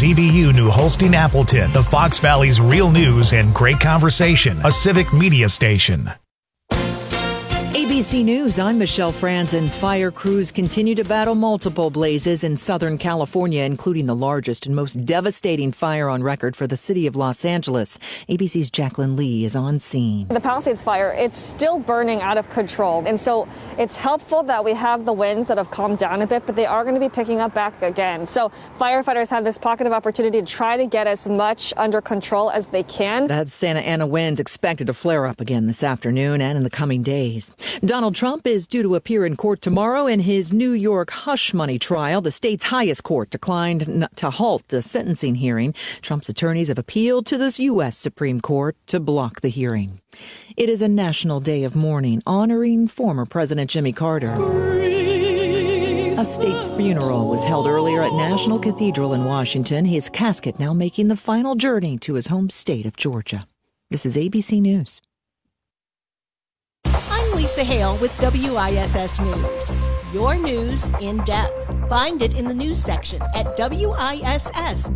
WZBU New Holstein Appleton, the Fox Valley's real news and great conversation, a civic media station. ABC News, I'm Michelle Franzen. Fire crews continue to battle multiple blazes in Southern California, including the largest and most devastating fire on record for the city of Los Angeles. ABC's Jacqueline Lee is on scene. The Palisades fire, it's still burning out of control. And so it's helpful that we have the winds that have calmed down a bit, but they are going to be picking up back again. So firefighters have this pocket of opportunity to try to get as much under control as they can. That Santa Ana winds expected to flare up again this afternoon and in the coming days. Donald Trump is due to appear in court tomorrow in his New York hush money trial. The state's highest court declined to halt the sentencing hearing. Trump's attorneys have appealed to the U.S. Supreme Court to block the hearing. It is a national day of mourning honoring former President Jimmy Carter. A state funeral was held earlier at National Cathedral in Washington. His casket now making the final journey to his home state of Georgia. This is ABC News. I'm Lisa Hale with WISS News. Your news in depth. Find it in the news section at WISS.FM.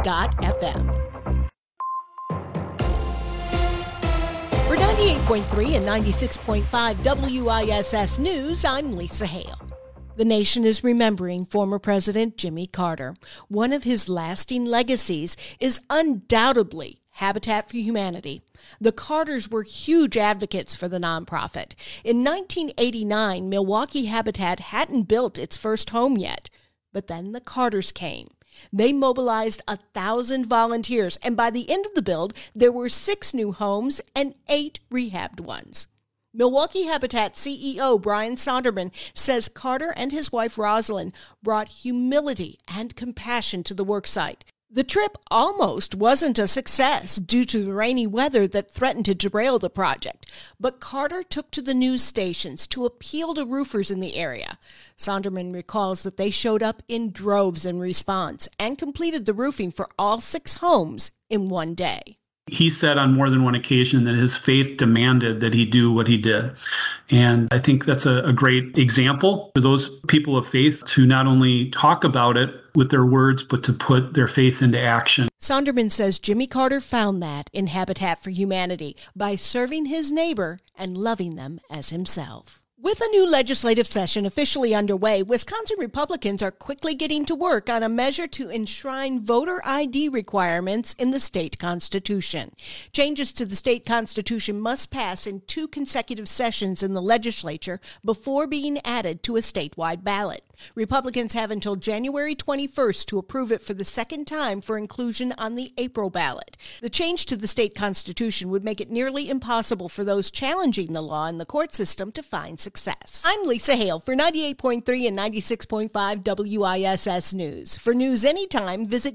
For 98.3 and 96.5 WISS News, I'm Lisa Hale. The nation is remembering former President Jimmy Carter. One of his lasting legacies is undoubtedly Habitat for Humanity. The Carters were huge advocates for the nonprofit. In 1989, Milwaukee Habitat hadn't built its first home yet. But then the Carters came. They mobilized 1,000 volunteers, and by the end of the build, there were 6 new homes and 8 rehabbed ones. Milwaukee Habitat CEO Brian Sonderman says Carter and his wife Rosalind brought humility and compassion to the worksite. The trip almost wasn't a success due to the rainy weather that threatened to derail the project, but Carter took to the news stations to appeal to roofers in the area. Sonderman recalls that they showed up in droves in response and completed the roofing for all 6 homes in one day. He said on more than one occasion that his faith demanded that he do what he did. And I think that's a great example for those people of faith to not only talk about it with their words, but to put their faith into action. Sonderman says Jimmy Carter found that in Habitat for Humanity by serving his neighbor and loving them as himself. With a new legislative session officially underway, Wisconsin Republicans are quickly getting to work on a measure to enshrine voter ID requirements in the state constitution. Changes to the state constitution must pass in 2 consecutive sessions in the legislature before being added to a statewide ballot. Republicans have until January 21st to approve it for the second time for inclusion on the April ballot. The change to the state constitution would make it nearly impossible for those challenging the law in the court system to find success. I'm Lisa Hale for 98.3 and 96.5 WISS News. For news anytime, visit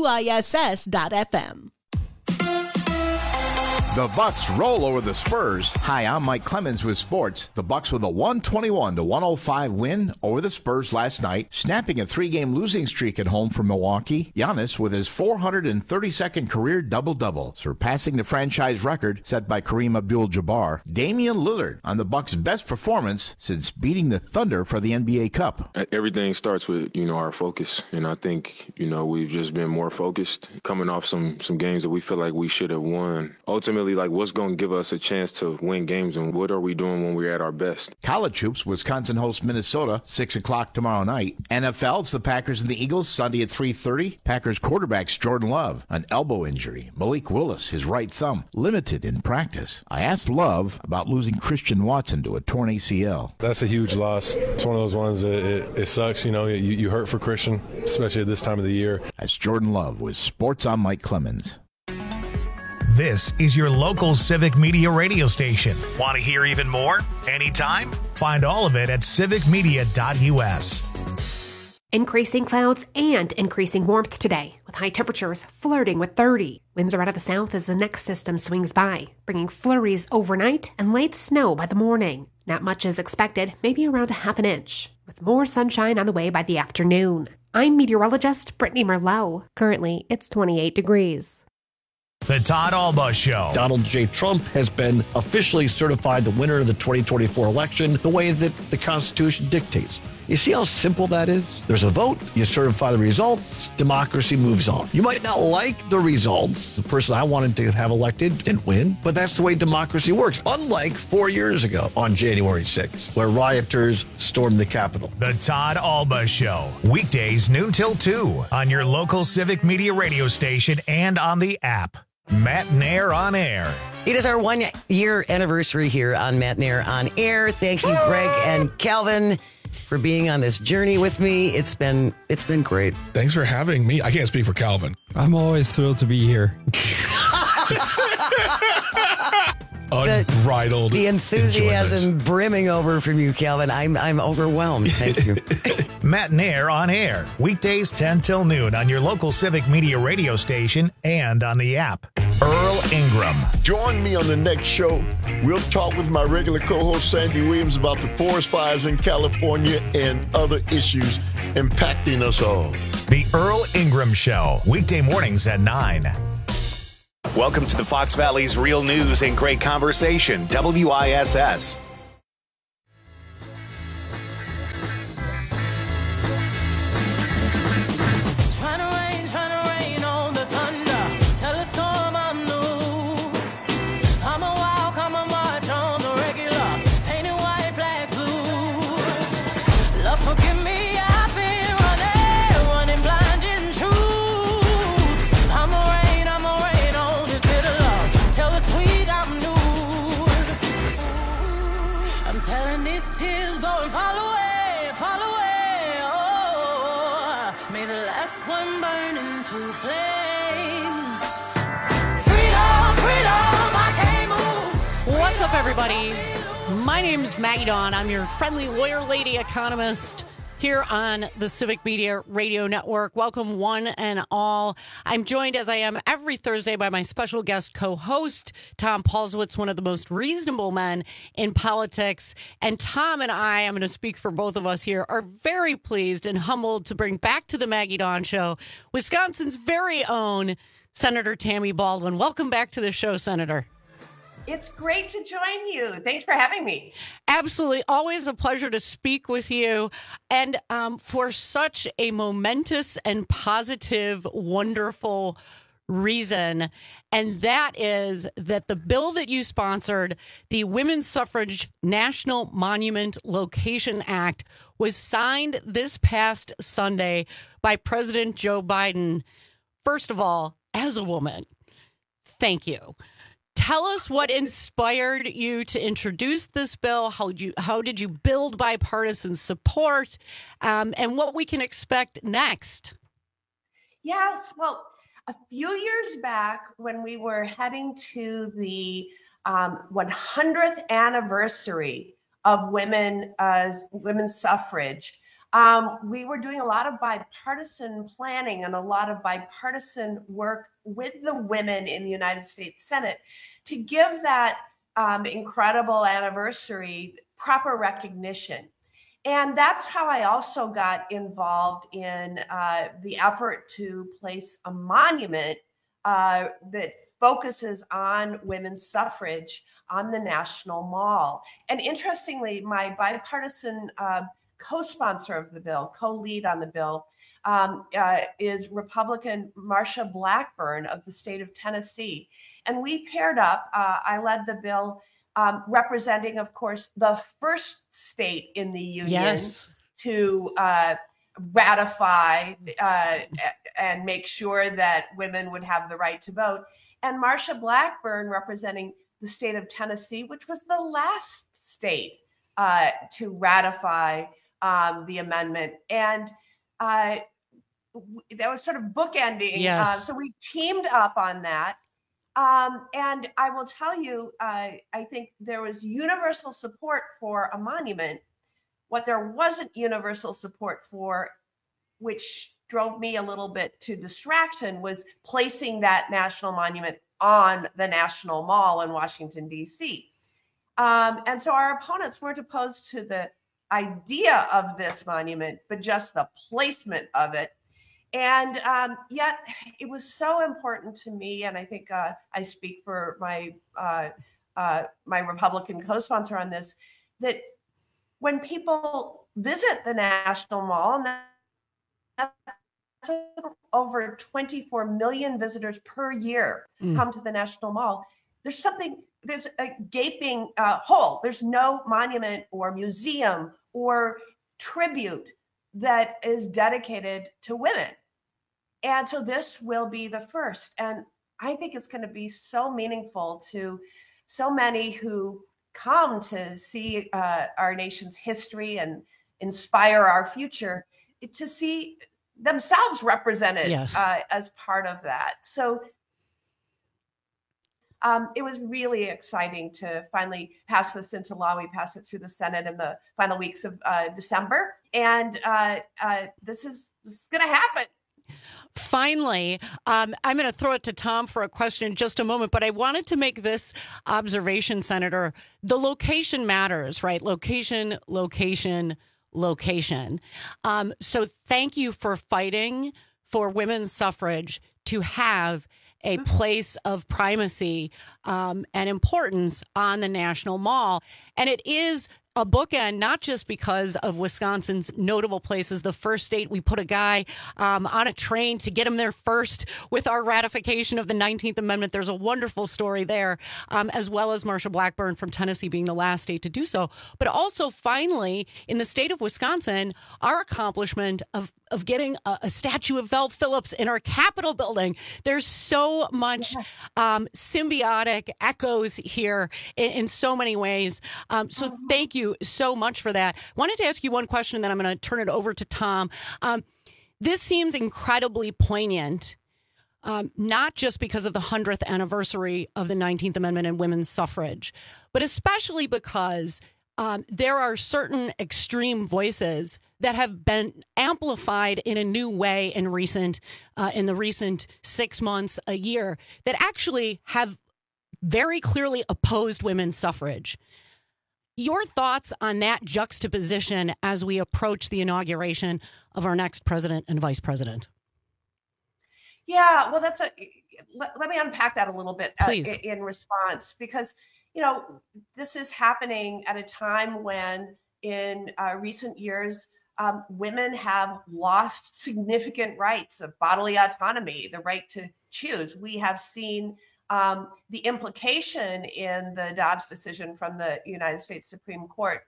WISS.FM. The Bucks roll over the Spurs. Hi, I'm Mike Clemens with sports. The Bucks with a 121-105 win over the Spurs last night, snapping a 3-game losing streak at home for Milwaukee. Giannis with his 432nd career double-double, surpassing the franchise record set by Kareem Abdul-Jabbar. Damian Lillard on the Bucks' best performance since beating the Thunder for the NBA Cup. Everything starts with, our focus. And I think, we've just been more focused, coming off some games that we feel like we should have won. Ultimately, what's going to give us a chance to win games, and what are we doing when we're at our best? College hoops, Wisconsin hosts Minnesota, 6 o'clock tomorrow night. NFL, it's the Packers and the Eagles, Sunday at 3:30. Packers quarterback's Jordan Love, an elbow injury. Malik Willis, his right thumb, limited in practice. I asked Love about losing Christian Watson to a torn ACL. That's a huge loss. It's one of those ones that it sucks. You hurt for Christian, especially at this time of the year. That's Jordan Love with Sports on Mike Clemens. This is your local civic media radio station. Want to hear even more? Anytime? Find all of it at civicmedia.us. Increasing clouds and increasing warmth today, with high temperatures flirting with 30. Winds are out of the south as the next system swings by, bringing flurries overnight and light snow by the morning. Not much is expected, maybe around a half an inch, with more sunshine on the way by the afternoon. I'm meteorologist Brittany Merlot. Currently, it's 28 degrees. The Todd Alba Show. Donald J. Trump has been officially certified the winner of the 2024 election the way that the Constitution dictates. You see how simple that is? There's a vote, you certify the results, democracy moves on. You might not like the results. The person I wanted to have elected didn't win, but that's the way democracy works. Unlike 4 years ago on January 6th, where rioters stormed the Capitol. The Todd Alba Show, weekdays noon till 2 on your local Civic Media radio station and on the app. Matt Nair on Air. It is our 1 year anniversary here on Matt Nair on Air. Thank you, Greg and Calvin, for being on this journey with me. It's been great. Thanks for having me. I can't speak for Calvin. I'm always thrilled to be here. Unbridled the enthusiasm brimming over from you, Calvin. I'm overwhelmed. Thank you. Matt Nair on Air, weekdays 10 till noon on your local Civic Media radio station and on the app. Earl Ingram. Join me on the next show. We'll talk with my regular co-host Sandy Williams about the forest fires in California and other issues impacting us all. The Earl Ingram Show, weekday mornings at 9. Welcome to the Fox Valley's Real News and Great Conversation, WISS. What's up, everybody? My name's Maggie Dawn. I'm your friendly lawyer lady economist here on the Civic Media Radio Network. Welcome, one and all. I'm joined, as I am every Thursday, by my special guest co-host, Tom Paulswitz, one of the most reasonable men in politics. And Tom and I'm going to speak for both of us here, are very pleased and humbled to bring back to the Maggie Dawn Show Wisconsin's very own Senator Tammy Baldwin. Welcome back to the show, Senator. It's great to join you. Thanks for having me. Absolutely. Always a pleasure to speak with you. And for such a momentous and positive, wonderful reason. And that is that the bill that you sponsored, the Women's Suffrage National Monument Location Act, was signed this past Sunday by President Joe Biden. First of all, as a woman, thank you. Tell us what inspired you to introduce this bill. How did you build bipartisan support, and what we can expect next? Yes, well, a few years back when we were heading to the 100th anniversary of women's suffrage, we were doing a lot of bipartisan planning and a lot of bipartisan work with the women in the United States Senate to give that incredible anniversary proper recognition. And that's how I also got involved in the effort to place a monument that focuses on women's suffrage on the National Mall. And interestingly, my bipartisan co-sponsor of the bill, co-lead on the bill, is Republican Marsha Blackburn of the state of Tennessee. And we paired up. I led the bill representing, of course, the first state in the union to ratify and make sure that women would have the right to vote. And Marsha Blackburn representing the state of Tennessee, which was the last state to ratify the amendment. And that was sort of bookending. Yes. So we teamed up on that. And I will tell you, I think there was universal support for a monument. What there wasn't universal support for, which drove me a little bit to distraction, was placing that national monument on the National Mall in Washington, D.C. And so our opponents weren't opposed to the idea of this monument, but just the placement of it. And yet it was so important to me, and I think I speak for my my Republican co-sponsor on this, that when people visit the National Mall, and that's over 24 million visitors per year come to the National Mall. There's a gaping hole. There's no monument or museum or tribute that is dedicated to women. And so this will be the first. And I think it's going to be so meaningful to so many who come to see our nation's history and inspire our future, to see themselves represented as part of that. So it was really exciting to finally pass this into law. We passed it through the Senate in the final weeks of December. And this is going to happen. Finally, I'm going to throw it to Tom for a question in just a moment, but I wanted to make this observation, Senator. The location matters, right? Location. So thank you for fighting for women's suffrage to have a place of primacy and importance on the National Mall. And it is a bookend, not just because of Wisconsin's notable places. The first state we put a guy on a train to get him there first with our ratification of the 19th Amendment. There's a wonderful story there, as well as Marsha Blackburn from Tennessee being the last state to do so. But also, finally, in the state of Wisconsin, our accomplishment of getting a statue of Val Phillips in our Capitol building. There's so much symbiotic echoes here in so many ways. So thank you so much for that. Wanted to ask you one question, and then I'm going to turn it over to Tom. This seems incredibly poignant, not just because of the 100th anniversary of the 19th Amendment and women's suffrage, but especially because there are certain extreme voices that have been amplified in a new way in the recent 6 months, a year, that actually have very clearly opposed women's suffrage. Your thoughts on that juxtaposition as we approach the inauguration of our next president and vice president? Yeah, well, let me unpack that a little bit in response, because, this is happening at a time when in recent years, women have lost significant rights of bodily autonomy, the right to choose. We have seen the implication in the Dobbs decision from the United States Supreme Court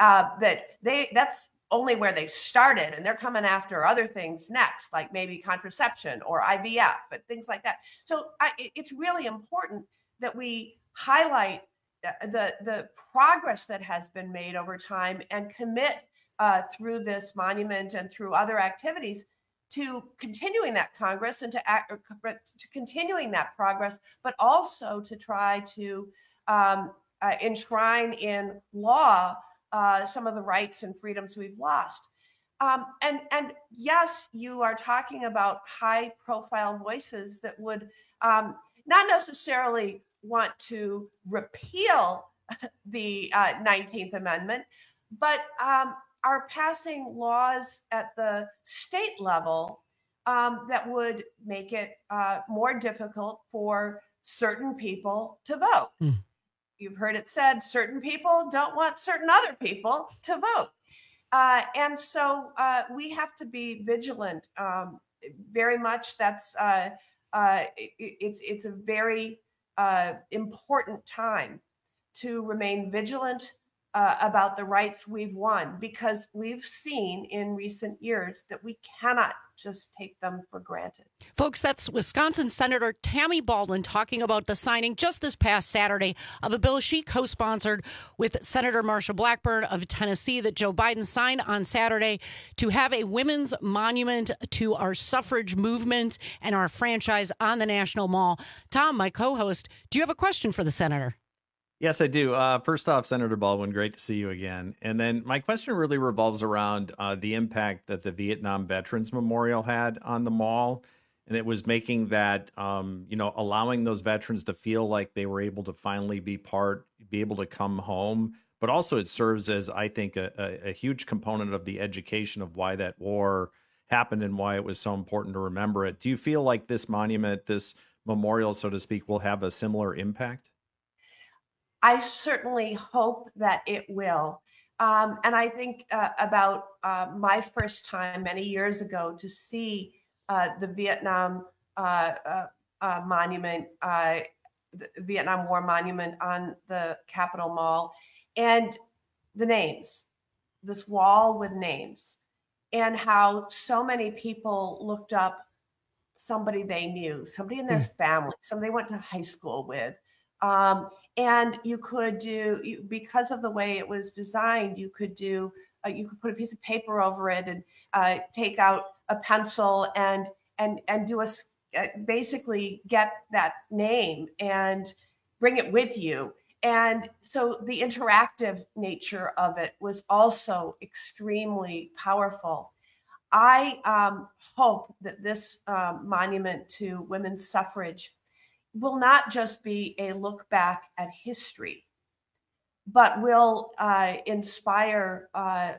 that's only where they started, and they're coming after other things next, like maybe contraception or IVF, but things like that. So it's really important that we highlight the progress that has been made over time and commit through this monument and through other activities to continuing that Congress and to continuing that progress, but also to try to enshrine in law some of the rights and freedoms we've lost. And yes, you are talking about high-profile voices that would not necessarily want to repeal the 19th Amendment, but are passing laws at the state level that would make it more difficult for certain people to vote. You've heard it said, certain people don't want certain other people to vote. And so we have to be vigilant. Very much it's a very important time to remain vigilant about the rights we've won, because we've seen in recent years that we cannot just take them for granted. Folks, that's Wisconsin Senator Tammy Baldwin talking about the signing just this past Saturday of a bill she co-sponsored with Senator Marsha Blackburn of Tennessee that Joe Biden signed on Saturday to have a women's monument to our suffrage movement and our franchise on the National Mall. Tom, my co-host, do you have a question for the senator? Yes, I do. First off, Senator Baldwin, great to see you again. And then my question really revolves around the impact that the Vietnam Veterans Memorial had on the mall. And it was making that, allowing those veterans to feel like they were able to finally be able to come home. But also it serves as, I think, a huge component of the education of why that war happened and why it was so important to remember it. Do you feel like this monument, this memorial, so to speak, will have a similar impact? I certainly hope that it will. And I think about my first time many years ago to see the Vietnam monument, the Vietnam War monument on the Capitol Mall, and the names, this wall with names, and how so many people looked up somebody they knew, somebody in their family, somebody they went to high school with. And you could do, because of the way it was designed, you could do, you could put a piece of paper over it and take out a pencil and do basically get that name and bring it with you. And so the interactive nature of it was also extremely powerful. I hope that this monument to women's suffrage will not just be a look back at history, but will inspire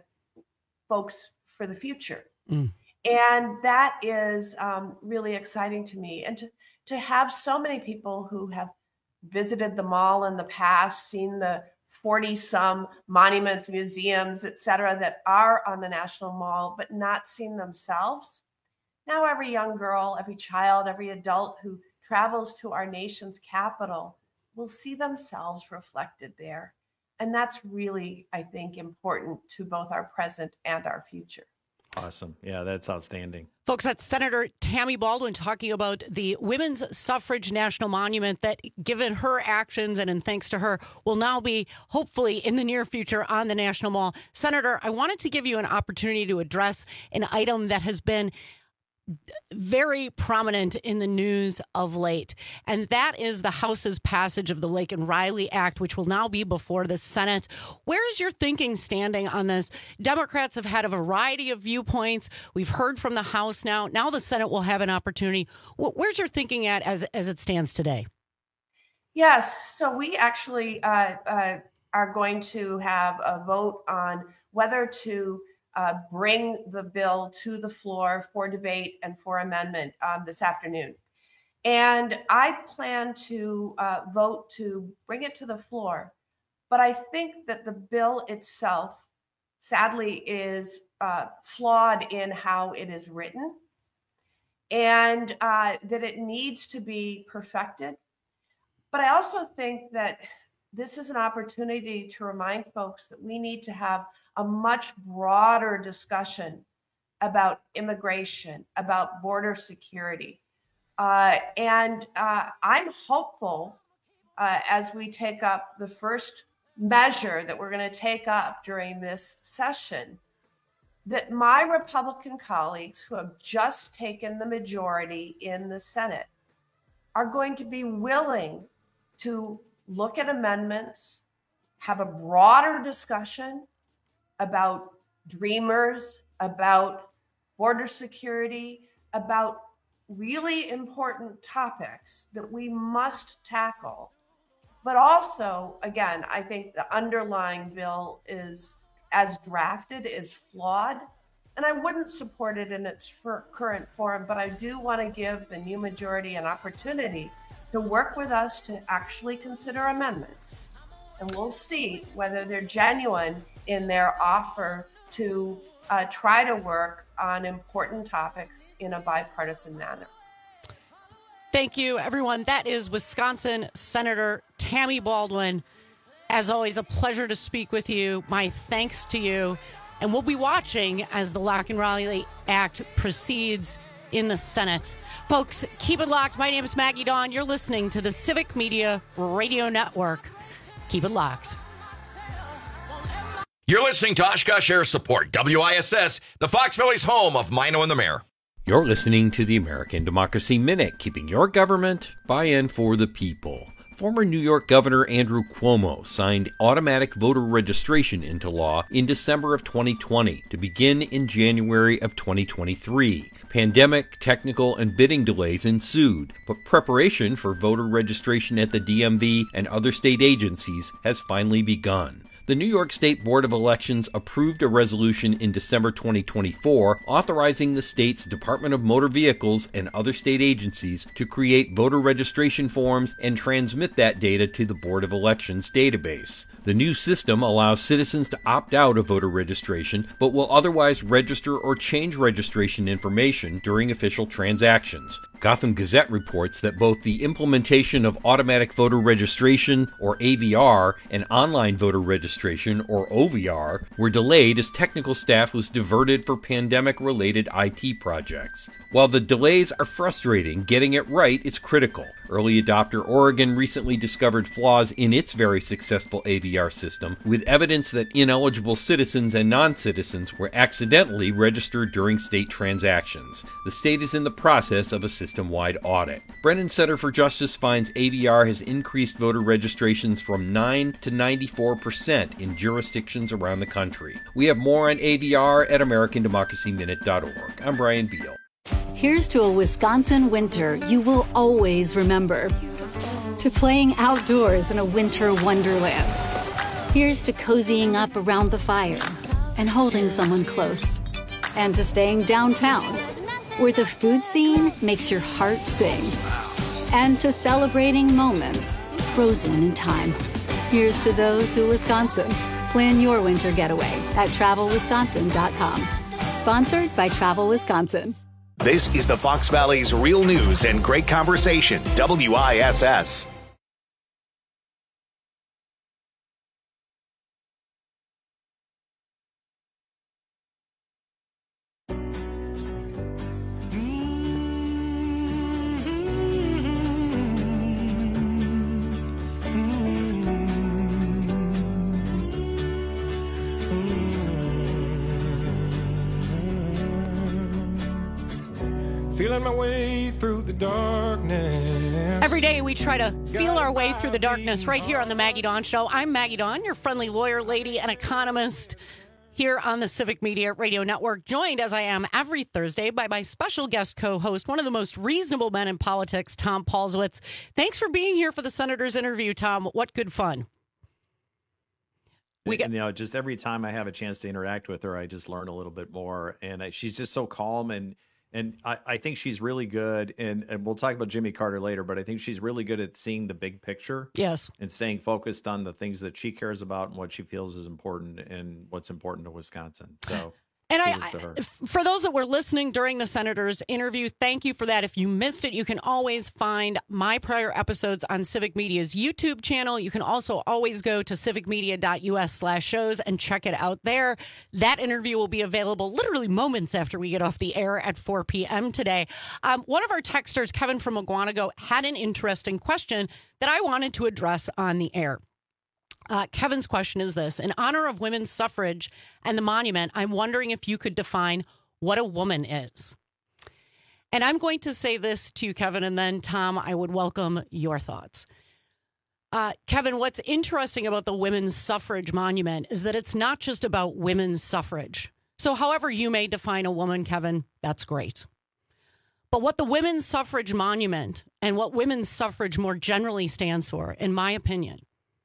folks for the future. And that is really exciting to me. And to have so many people who have visited the mall in the past, seen the 40-some monuments, museums, et cetera, that are on the National Mall, but not seen themselves. Now every young girl, every child, every adult who travels to our nation's capital will see themselves reflected there. And that's really, I think, important to both our present and our future. Awesome. Yeah, that's outstanding. Folks, that's Senator Tammy Baldwin talking about the Women's Suffrage National Monument that, given her actions and in thanks to her, will now be, hopefully, in the near future on the National Mall. Senator, I wanted to give you an opportunity to address an item that has been very prominent in the news of late, and that is the House's passage of the Laken Riley Act, which will now be before the Senate. Where is your thinking standing on this? Democrats have had a variety of viewpoints. We've heard from the House now. Now the Senate will have an opportunity. Where's your thinking at as it stands today? Yes, so we actually are going to have a vote on whether to bring the bill to the floor for debate and for amendment this afternoon. And I plan to vote to bring it to the floor. But I think that the bill itself, sadly, is flawed in how it is written, and that it needs to be perfected. But I also think that this is an opportunity to remind folks that we need to have a much broader discussion about immigration, about border security. And I'm hopeful as we take up the first measure that we're going to take up during this session, that my Republican colleagues who have just taken the majority in the Senate are going to be willing to look at amendments, have a broader discussion about dreamers, about border security, about really important topics that we must tackle. But also, again, I think the underlying bill is, as drafted, is flawed. And I wouldn't support it in its current form, but I do want to give the new majority an opportunity to work with us to actually consider amendments. And we'll see whether they're genuine in their offer to try to work on important topics in a bipartisan manner. Thank you, everyone. That is Wisconsin Senator Tammy Baldwin. As always, a pleasure to speak with you. My thanks to you. And we'll be watching as the Laken Riley Act proceeds in the Senate. Folks, keep it locked. My name is Maggie Dawn. You're listening to the Civic Media Radio Network. Keep it locked. You're listening to Oshkosh Air Support, WISS, the Fox Valley's home of Mino and the Mayor. You're listening to the American Democracy Minute, keeping your government by and for the people. Former New York Governor Andrew Cuomo signed automatic voter registration into law in December of 2020 to begin in January of 2023. Pandemic, technical, and bidding delays ensued, but preparation for voter registration at the DMV and other state agencies has finally begun. The New York State Board of Elections approved a resolution in December 2024 authorizing the state's Department of Motor Vehicles and other state agencies to create voter registration forms and transmit that data to the Board of Elections database. The new system allows citizens to opt out of voter registration, but will otherwise register or change registration information during official transactions. Gotham Gazette reports that both the implementation of automatic voter registration, or AVR, and online voter registration, or OVR, were delayed as technical staff was diverted for pandemic-related IT projects. While the delays are frustrating, getting it right is critical. Early adopter Oregon recently discovered flaws in its very successful AVR system, with evidence that ineligible citizens and non-citizens were accidentally registered during state transactions. The state is in the process of a system-wide audit. Brennan Center for Justice finds AVR has increased voter registrations from 9 to 94% in jurisdictions around the country. We have more on AVR at AmericanDemocracyMinute.org. I'm Brian Beal. Here's to a Wisconsin winter you will always remember. To playing outdoors in a winter wonderland. Here's to cozying up around the fire and holding someone close. And to staying downtown, where the food scene makes your heart sing. And to celebrating moments frozen in time. Here's to those who Wisconsin. Plan your winter getaway at TravelWisconsin.com. Sponsored by Travel Wisconsin. This is the Fox Valley's real news and great conversation, WISS. Feeling my way through the darkness. Every day we try to feel our way through the darkness right here on the Maggie Dawn Show. I'm Maggie Dawn, your friendly lawyer, lady, and economist here on the Civic Media Radio Network, joined as I am every Thursday by my special guest co-host, one of the most reasonable men in politics, Tom Paulswitz. Thanks for being here for the Senator's interview, Tom. What good fun. Just every time I have a chance to interact with her, I just learn a little bit more. And she's just so calm and I think she's really good, and we'll talk about Jimmy Carter later, but I think she's really good at seeing the big picture. Yes. And staying focused on the things that she cares about and what she feels is important and what's important to Wisconsin. So And for those that were listening during the Senator's interview, thank you for that. If you missed it, you can always find my prior episodes on Civic Media's YouTube channel. You can also always go to civicmedia.us/shows and check it out there. That interview will be available literally moments after we get off the air at 4 p.m. today. One of our texters, Kevin from Mugwanago, had an interesting question that I wanted to address on the air. Kevin's question is this: in honor of women's suffrage and the monument, I'm wondering if you could define what a woman is. And I'm going to say this to you, Kevin, and then, Tom, I would welcome your thoughts. Kevin, what's interesting about the women's suffrage monument is that it's not just about women's suffrage. So however you may define a woman, Kevin, that's great. But what the women's suffrage monument and what women's suffrage more generally stands for, in my opinion,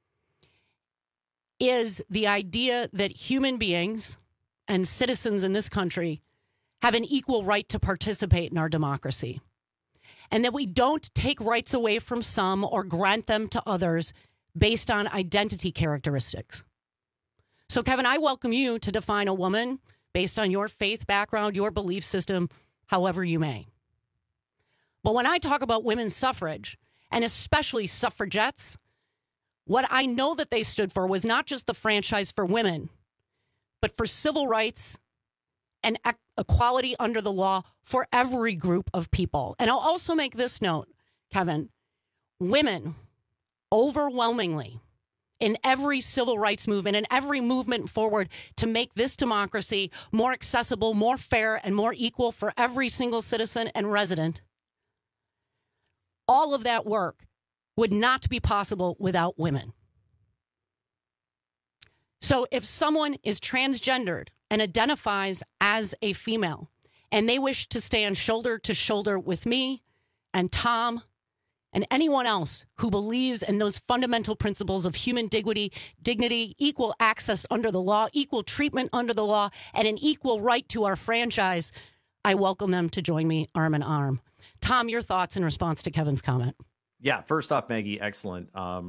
is the idea that human beings and citizens in this country have an equal right to participate in our democracy, and that we don't take rights away from some or grant them to others based on identity characteristics. So, Kevin, I welcome you to define a woman based on your faith background, your belief system, however you may. But when I talk about women's suffrage, and especially suffragettes, what I know that they stood for was not just the franchise for women, but for civil rights and equality under the law for every group of people. And I'll also make this note, Kevin: women overwhelmingly in every civil rights movement and every movement forward to make this democracy more accessible, more fair, and more equal for every single citizen and resident, all of that work would not be possible without women. So if someone is transgendered and identifies as a female, and they wish to stand shoulder to shoulder with me and Tom and anyone else who believes in those fundamental principles of human dignity, equal access under the law, equal treatment under the law, and an equal right to our franchise, I welcome them to join me arm in arm. Tom, your thoughts in response to Kevin's comment? Yeah, first off, Maggie, excellent.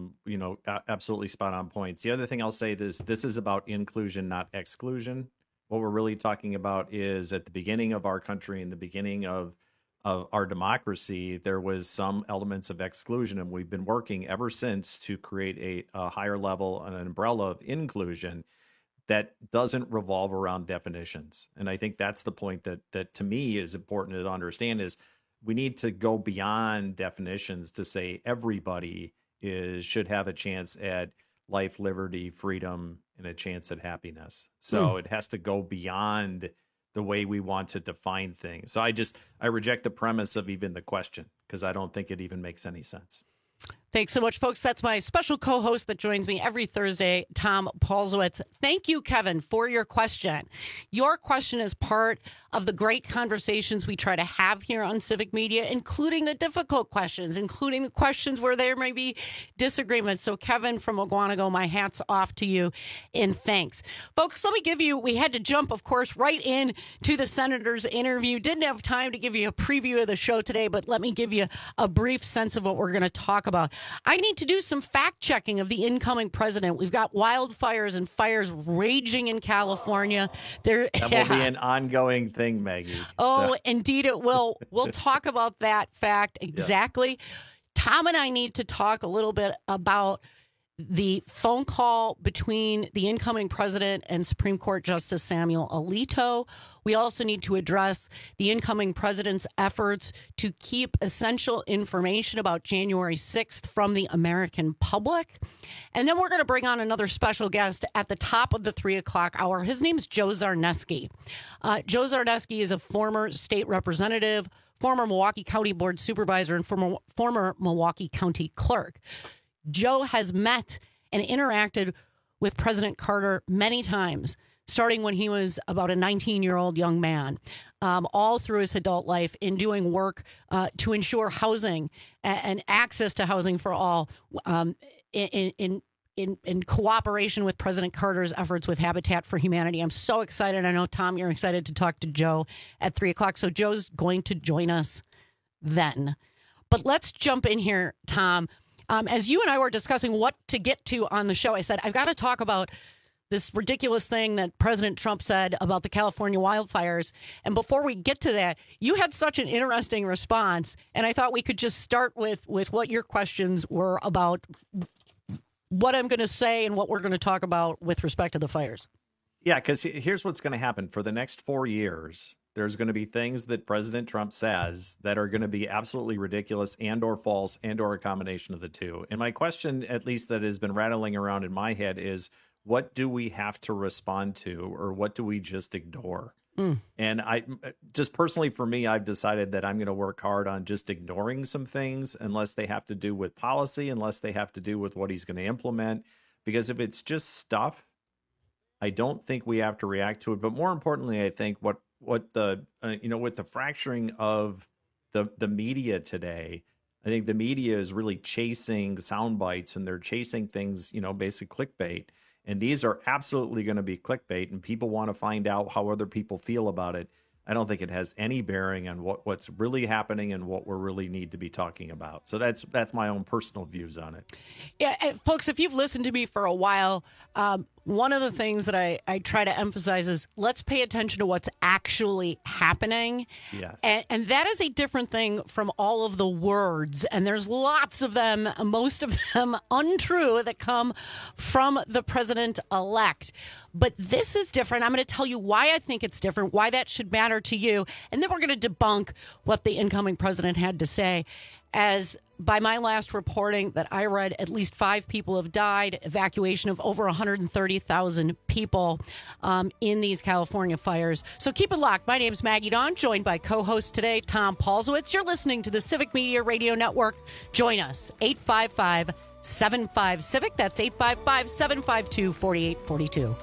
Absolutely spot on points. The other thing I'll say is this is about inclusion, not exclusion. What we're really talking about is at the beginning of our country and the beginning of our democracy, there was some elements of exclusion, and we've been working ever since to create a higher level, an umbrella of inclusion that doesn't revolve around definitions. And I think that's the point that to me is important to understand is we need to go beyond definitions to say everybody should have a chance at life, liberty, freedom, and a chance at happiness. So it has to go beyond the way we want to define things. So I reject the premise of even the question because I don't think it even makes any sense. Thanks so much, folks. That's my special co-host that joins me every Thursday, Tom Paulsowitz. Thank you, Kevin, for your question. Your question is part of the great conversations we try to have here on Civic Media, including the difficult questions, including the questions where there may be disagreements. So, Kevin from Oguanago, my hat's off to you, and thanks. Folks, let me give you, we had to jump, of course, right in to the senator's interview. Didn't have time to give you a preview of the show today, but let me give you a brief sense of what we're going to talk about. I need to do some fact checking of the incoming president. We've got wildfires and fires raging in California. That will be an ongoing thing, Maggie. Oh, indeed it will. We'll talk about that fact exactly. Yeah. Tom and I need to talk a little bit about the phone call between the incoming president and Supreme Court Justice Samuel Alito. We also need to address the incoming president's efforts to keep essential information about January 6th from the American public. And then we're going to bring on another special guest at the top of the 3 o'clock hour. His name's Joe Zarneski. Joe Zarneski is a former state representative, former Milwaukee County Board Supervisor, and former Milwaukee County Clerk. Joe has met and interacted with President Carter many times, starting when he was about a 19-year-old young man, all through his adult life in doing work to ensure housing and access to housing for all in cooperation with President Carter's efforts with Habitat for Humanity. I'm so excited. I know, Tom, you're excited to talk to Joe at 3 o'clock. So Joe's going to join us then. But let's jump in here, Tom. As you and I were discussing what to get to on the show, I said, I've got to talk about this ridiculous thing that President Trump said about the California wildfires. And before we get to that, you had such an interesting response. And I thought we could just start with what your questions were about what I'm going to say and what we're going to talk about with respect to the fires. Yeah, because here's what's going to happen. For the next 4 years, there's going to be things that President Trump says that are going to be absolutely ridiculous and or false and or a combination of the two. And my question, at least that has been rattling around in my head, is what do we have to respond to or what do we just ignore? And I just personally, for me, I've decided that I'm going to work hard on just ignoring some things unless they have to do with policy, unless they have to do with what he's going to implement. Because if it's just stuff, I don't think we have to react to it. But more importantly, I think what the with the fracturing of the media today, I think the media is really chasing sound bites and they're chasing things, basic clickbait. And these are absolutely going to be clickbait, and people want to find out how other people feel about it. I don't think it has any bearing on what's really happening and what we really need to be talking about. So that's my own personal views on it. Yeah, folks, if you've listened to me for a while, one of the things that I try to emphasize is let's pay attention to what's actually happening. Yes. And that is a different thing from all of the words. And there's lots of them, most of them untrue, that come from the president-elect. But this is different. I'm going to tell you why I think it's different, why that should matter to you. And then we're going to debunk what the incoming president had to say. As by my last reporting that I read, at least 5 people have died, evacuation of over 130,000 people in these California fires. So keep it locked. My name is Maggie Dawn, joined by co-host today, Tom Paulsowitz. You're listening to the Civic Media Radio Network. Join us, 855-75-CIVIC. That's 855-752-4842.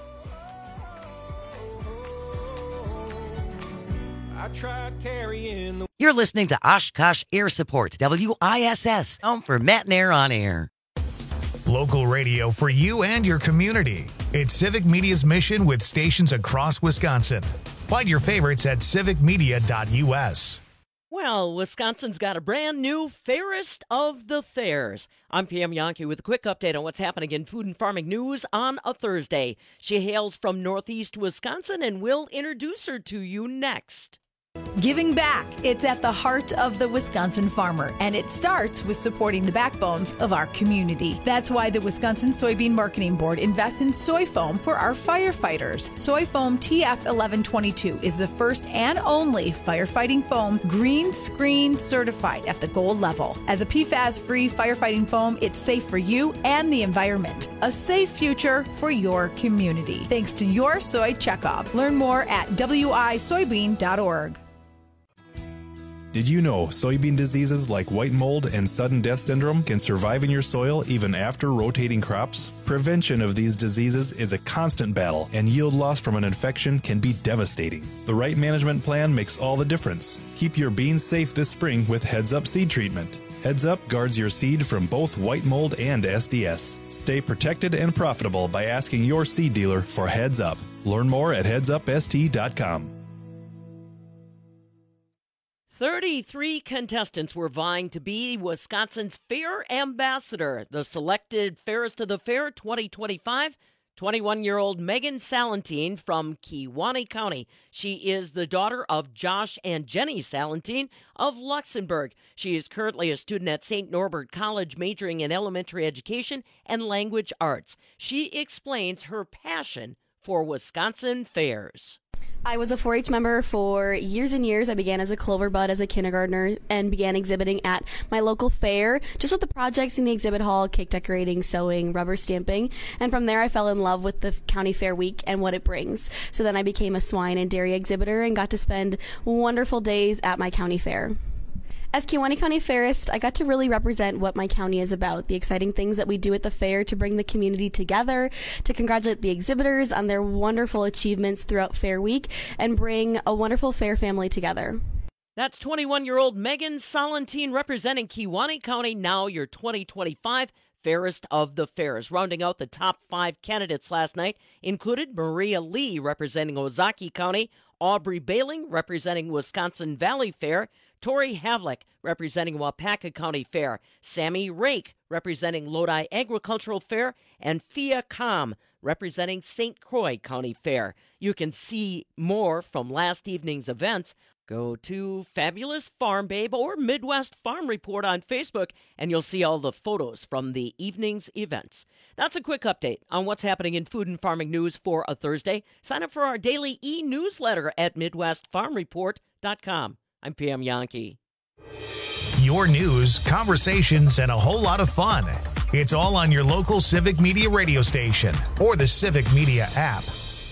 I tried carrying the... You're listening to Oshkosh Air Support, WISS, home for Matt and Air on Air. Local radio for you and your community. It's Civic Media's mission with stations across Wisconsin. Find your favorites at civicmedia.us. Well, Wisconsin's got a brand new Fairest of the Fairs. I'm Pam Yankee with a quick update on what's happening in food and farming news on a Thursday. She hails from Northeast Wisconsin, and we'll introduce her to you next. Giving back. It's at the heart of the Wisconsin farmer, and it starts with supporting the backbones of our community. That's why the Wisconsin Soybean Marketing Board invests in soy foam for our firefighters. Soy foam TF1122 is the first and only firefighting foam green screen certified at the gold level. As a PFAS-free firefighting foam, it's safe for you and the environment. A safe future for your community. Thanks to your soy checkoff. Learn more at wisoybean.org. Did you know soybean diseases like white mold and sudden death syndrome can survive in your soil even after rotating crops? Prevention of these diseases is a constant battle, and yield loss from an infection can be devastating. The right management plan makes all the difference. Keep your beans safe this spring with Heads Up Seed Treatment. Heads Up guards your seed from both white mold and SDS. Stay protected and profitable by asking your seed dealer for Heads Up. Learn more at headsupst.com. 33 contestants were vying to be Wisconsin's Fair Ambassador. The selected Fairest of the Fair 2025, 21-year-old Megan Salentine from Kewaunee County. She is the daughter of Josh and Jenny Salentine of Luxembourg. She is currently a student at St. Norbert College, majoring in elementary education and language arts. She explains her passion for Wisconsin fairs. I was a 4-H member for years and years. I began as a clover bud as a kindergartner and began exhibiting at my local fair, just with the projects in the exhibit hall, cake decorating, sewing, rubber stamping. And from there, I fell in love with the county fair week and what it brings. So then I became a swine and dairy exhibitor and got to spend wonderful days at my county fair. As Kewaunee County Fairist, I got to really represent what my county is about, the exciting things that we do at the fair to bring the community together, to congratulate the exhibitors on their wonderful achievements throughout Fair Week, and bring a wonderful fair family together. That's 21-year-old Megan Salentine representing Kewaunee County, now your 2025 Fairest of the Fairs. Rounding out the top 5 candidates last night included Maria Lee representing Ozaukee County, Aubrey Bailing representing Wisconsin Valley Fair, Tori Havlick representing Wapaka County Fair, Sammy Rake representing Lodi Agricultural Fair, and Fia Kam representing St. Croix County Fair. You can see more from last evening's events. Go to Fabulous Farm Babe or Midwest Farm Report on Facebook, and you'll see all the photos from the evening's events. That's a quick update on what's happening in food and farming news for a Thursday. Sign up for our daily e-newsletter at MidwestFarmReport.com. I'm Pam Yankee. Your news, conversations, and a whole lot of fun. It's all on your local Civic Media radio station or the Civic Media app.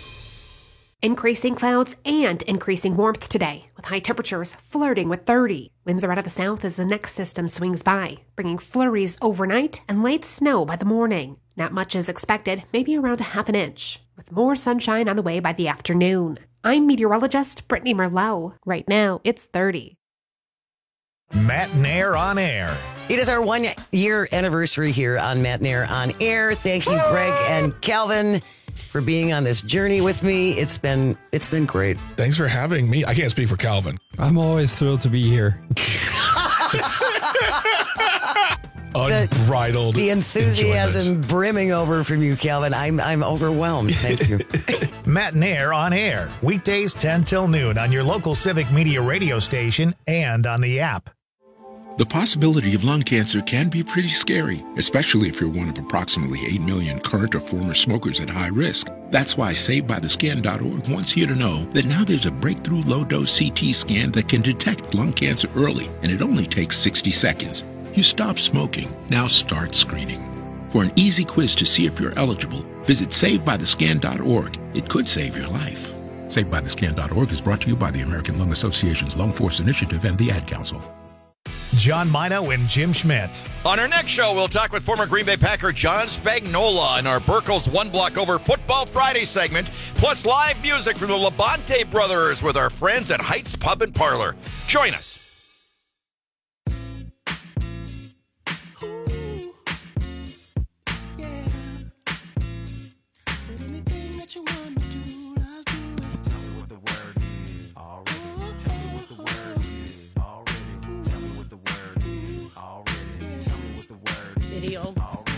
Increasing clouds and increasing warmth today, with high temperatures flirting with 30. Winds are out of the south as the next system swings by, bringing flurries overnight and light snow by the morning. Not much is expected, maybe around a half an inch, with more sunshine on the way by the afternoon. I'm meteorologist Brittany Merlot. Right now, it's 30. Matt and Air on Air. It is our 1-year anniversary here on Matt and Air on Air. Thank you, Greg and Calvin, for being on this journey with me. It's been great. Thanks for having me. I can't speak for Calvin. I'm always thrilled to be here. Unbridled the enthusiasm enjoyment. Brimming over from you, Calvin. I'm overwhelmed. Thank you. Matt and Air on Air. Weekdays 10 till noon on your local Civic Media radio station and on the app. The possibility of lung cancer can be pretty scary, especially if you're one of approximately 8 million current or former smokers at high risk. That's why SaveByTheScan.org wants you to know that now there's a breakthrough low-dose CT scan that can detect lung cancer early, and it only takes 60 seconds. You stop smoking. Now start screening. For an easy quiz to see if you're eligible, visit SaveByTheScan.org. It could save your life. SaveByTheScan.org is brought to you by the American Lung Association's Lung Force Initiative and the Ad Council. John Mino and Jim Schmidt. On our next show, we'll talk with former Green Bay Packer John Spagnola in our Burkle's One Block Over Football Friday segment, plus live music from the Labonte Brothers with our friends at Heights Pub and Parlor. Join us. video.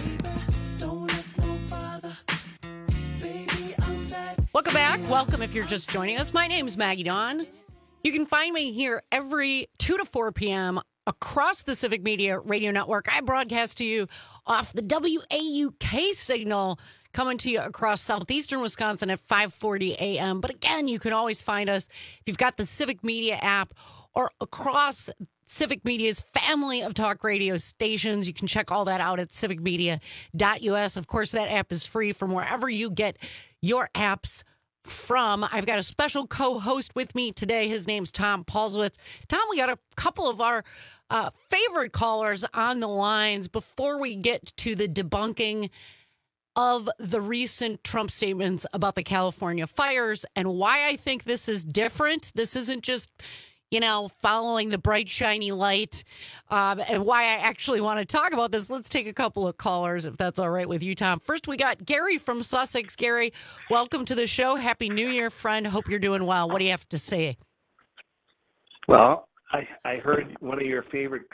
Welcome back. Welcome if you're just joining us. My name's Maggie Dawn. You can find me here every 2 to 4 p.m. across the Civic Media Radio Network. I broadcast to you off the WAUK signal, coming to you across southeastern Wisconsin at 5:40 a.m. But again, you can always find us if you've got the Civic Media app or across Civic Media's family of talk radio stations. You can check all that out at civicmedia.us. Of course, that app is free from wherever you get your apps from. I've got a special co-host with me today. His name's Tom Paulswitz. Tom, we got a couple of our favorite callers on the lines before we get to the debunking of the recent Trump statements about the California fires and why I think this is different. This isn't just, following the bright, shiny light, and why I actually want to talk about this. Let's take a couple of callers, if that's all right with you, Tom. First, we got Gary from Sussex. Gary, welcome to the show. Happy New Year, friend. Hope you're doing well. What do you have to say? Well, I heard one of your favorite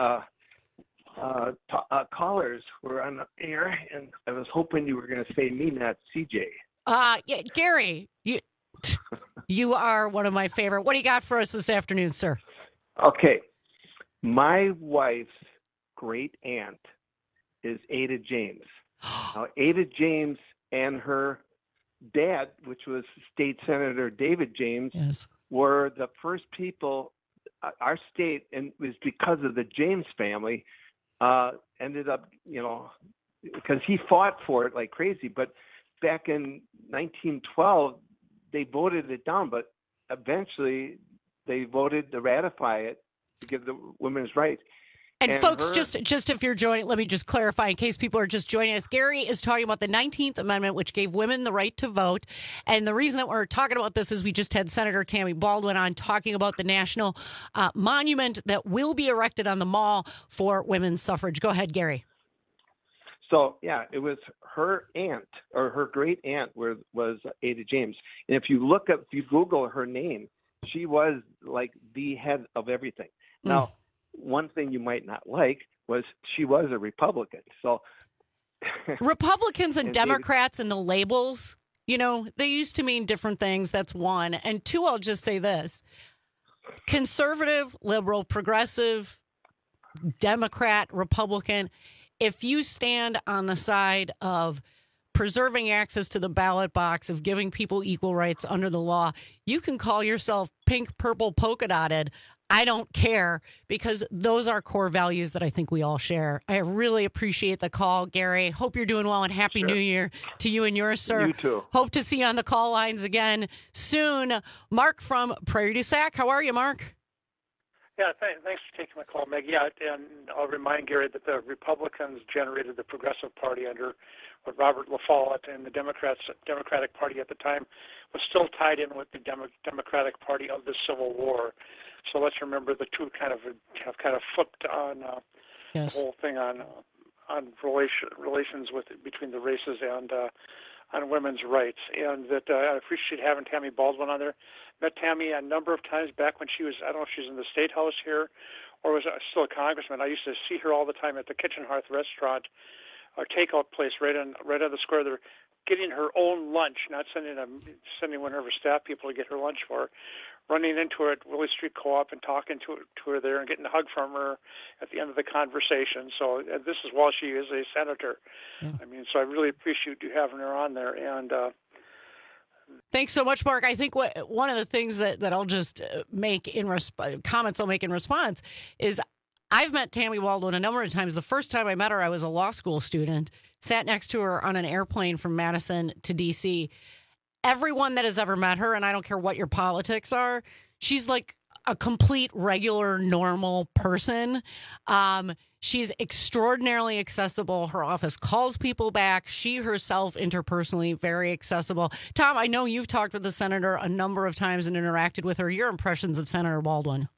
callers were on the air, and I was hoping you were going to say me, not CJ. Yeah, Gary, you are one of my favorite. What do you got for us this afternoon, sir? Okay. My wife's great aunt is Ada James. Now, Ada James and her dad, which was State Senator David James, were the first people, our state, and it was because of the James family, ended up, because he fought for it like crazy. But back in 1912, they voted it down, but eventually they voted to ratify it to give the women's rights. And folks, just if you're joining, let me just clarify in case people are just joining us. Gary is talking about the 19th Amendment, which gave women the right to vote. And the reason that we're talking about this is we just had Senator Tammy Baldwin on talking about the national monument that will be erected on the Mall for women's suffrage. Go ahead, Gary. So, yeah, it was her aunt or her great aunt was Ada James. And if you Google her name, she was like the head of everything. Now, one thing you might not like was she was a Republican. So Republicans and Democrats and the labels, they used to mean different things. That's one. And two, I'll just say this. Conservative, liberal, progressive, Democrat, Republican, if you stand on the side of preserving access to the ballot box, of giving people equal rights under the law, you can call yourself pink, purple, polka dotted. I don't care, because those are core values that I think we all share. I really appreciate the call, Gary. Hope you're doing well, and Happy New Year to you and yours, sir. You too. Hope to see you on the call lines again soon. Mark from Prairie du Sac. How are you, Mark? Yeah, thanks for taking my call, Meg. Yeah, and I'll remind Gary that the Republicans generated the Progressive Party under Robert La Follette, and the Democratic Party at the time was still tied in with the Democratic Party of the Civil War. So let's remember the two have kind of flipped on the whole thing on relations between the races and on women's rights. And that I appreciate having Tammy Baldwin on there. Met Tammy a number of times back when she was, I don't know if she's in the State House here or was still a congressman. I used to see her all the time at the Kitchen Hearth restaurant or takeout place right on the square there, getting her own lunch, not sending one of her staff people to get her lunch for her, running into her at Willie Street Co-op and talking to her there and getting a hug from her at the end of the conversation. So this is while she is a senator. Yeah. I mean, so I really appreciate you having her on there. And thanks so much, Mark. I think one of the things that I'll just make comments I'll make in response is I've met Tammy Baldwin a number of times. The first time I met her, I was a law school student, sat next to her on an airplane from Madison to D.C. Everyone that has ever met her, and I don't care what your politics are, she's like a complete, regular, normal person. She's extraordinarily accessible. Her office calls people back. She herself, interpersonally, very accessible. Tom, I know you've talked with the senator a number of times and interacted with her. Your impressions of Senator Baldwin?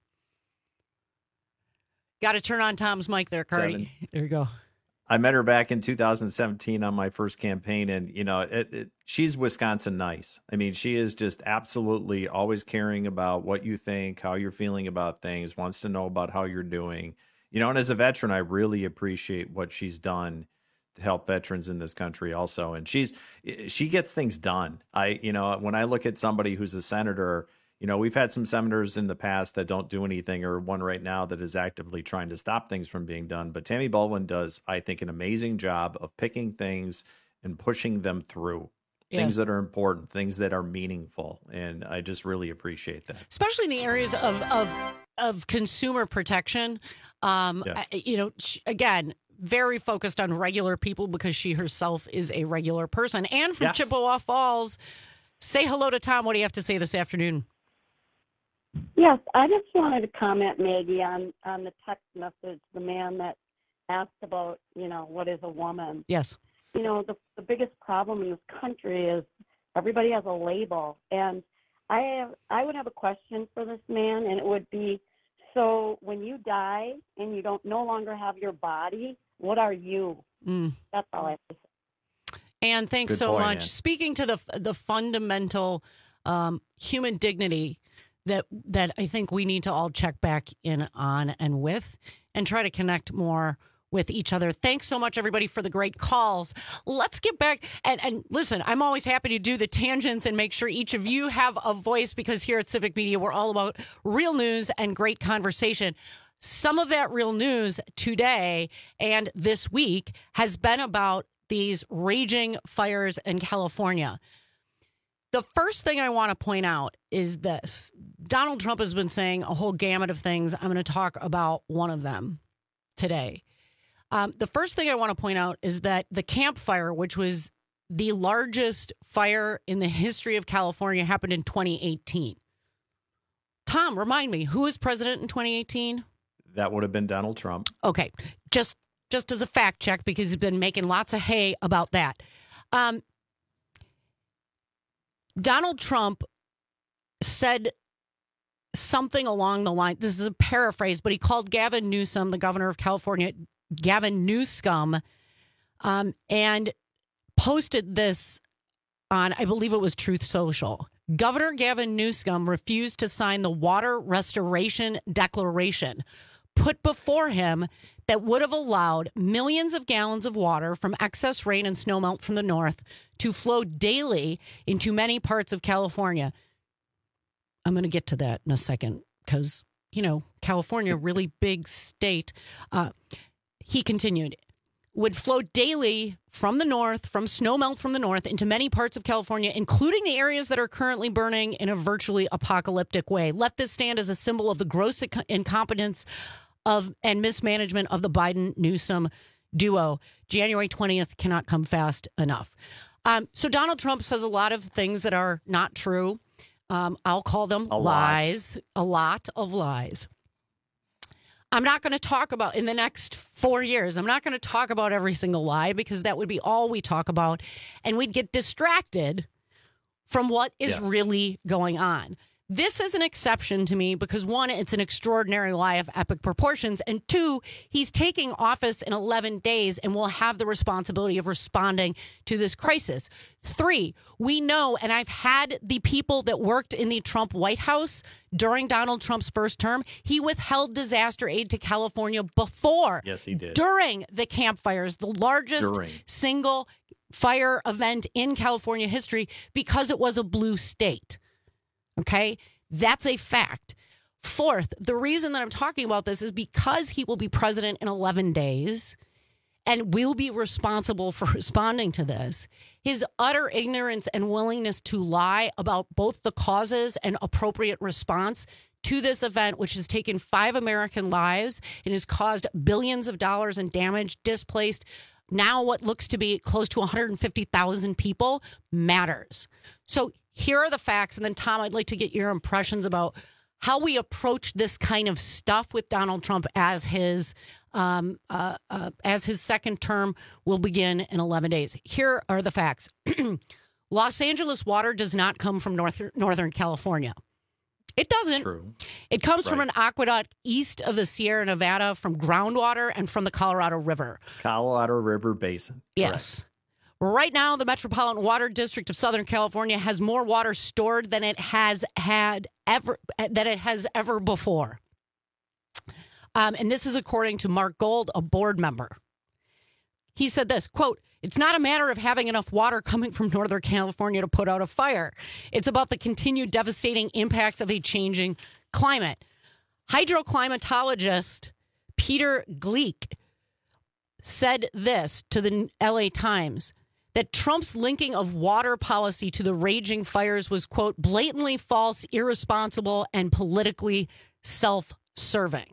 Got to turn on Tom's mic there, Cardi. There you go. I met her back in 2017 on my first campaign, and she's Wisconsin nice. I mean, she is just absolutely always caring about what you think, how you're feeling about things, wants to know about how you're doing. And as a veteran, I really appreciate what she's done to help veterans in this country also. And she gets things done. When I look at somebody who's a senator, we've had some senators in the past that don't do anything, or one right now that is actively trying to stop things from being done. But Tammy Baldwin does, I think, an amazing job of picking things and pushing them through. Yeah. Things that are important, things that are meaningful. And I just really appreciate that. Especially in the areas of consumer protection. Yes. Again, very focused on regular people because she herself is a regular person. And from Chippewa Falls, say hello to Tom. What do you have to say this afternoon? Yes, I just wanted to comment, Maggie, on the text message, the man that asked about, what is a woman? Yes. The biggest problem in this country is everybody has a label. And I would have a question for this man, and it would be, so when you die and you no longer have your body, what are you? That's all I have to say. And thanks Good so point, much. Ann. Speaking to the fundamental human dignity that I think we need to all check back in on and with, and try to connect more with each other. Thanks so much, everybody, for the great calls. Let's get back. And listen, I'm always happy to do the tangents and make sure each of you have a voice, because here at Civic Media, we're all about real news and great conversation. Some of that real news today and this week has been about these raging fires in California. The first thing I want to point out is this. Donald Trump has been saying a whole gamut of things. I'm going to talk about one of them today. The first thing I want to point out is that the Camp Fire, which was the largest fire in the history of California, happened in 2018. Tom, remind me, who was president in 2018? That would have been Donald Trump. Okay, just as a fact check, because he's been making lots of hay about that. Donald Trump said something along the line, this is a paraphrase, but he called Gavin Newsom, the governor of California, Gavin Newscum, and posted this on, I believe it was Truth Social. Governor Gavin Newscum refused to sign the Water Restoration Declaration put before him that would have allowed millions of gallons of water from excess rain and snowmelt from the north to flow daily into many parts of California. I'm going to get to that in a second because, California, really big state. He continued, would flow daily from the north, from snowmelt from the north into many parts of California, including the areas that are currently burning in a virtually apocalyptic way. Let this stand as a symbol of the gross incompetence and mismanagement of the Biden-Newsom duo. January 20th cannot come fast enough. So Donald Trump says a lot of things that are not true. I'll call them lies, a lot of lies. I'm not going to talk about, in the next 4 years, I'm not going to talk about every single lie, because that would be all we talk about, and we'd get distracted from what is really going on. This is an exception to me because, one, it's an extraordinary lie of epic proportions, and two, he's taking office in 11 days and will have the responsibility of responding to this crisis. Three, we know, and I've had the people that worked in the Trump White House during Donald Trump's first term, he withheld disaster aid to California before. Yes, he did. During the Camp Fires, the largest single fire event in California history, because it was a blue state. Okay, that's a fact. Fourth, the reason that I'm talking about this is because he will be president in 11 days and will be responsible for responding to this. His utter ignorance and willingness to lie about both the causes and appropriate response to this event, which has taken 5 American lives and has caused billions of dollars in damage, displaced now what looks to be close to 150,000 people, matters. So here are the facts. And then, Tom, I'd like to get your impressions about how we approach this kind of stuff with Donald Trump as his second term will begin in 11 days. Here are the facts. Los Angeles water does not come from Northern California. It doesn't. True. It comes from an aqueduct east of the Sierra Nevada, from groundwater and from the Colorado River. Colorado River Basin. Yes. Correct. Right now, the Metropolitan Water District of Southern California has more water stored than it has ever before. And this is according to Mark Gold, a board member. He said this, quote, "It's not a matter of having enough water coming from Northern California to put out a fire. It's about the continued devastating impacts of a changing climate." Hydroclimatologist Peter Gleek said this to the LA Times, that Trump's linking of water policy to the raging fires was, quote, "blatantly false, irresponsible, and politically self-serving."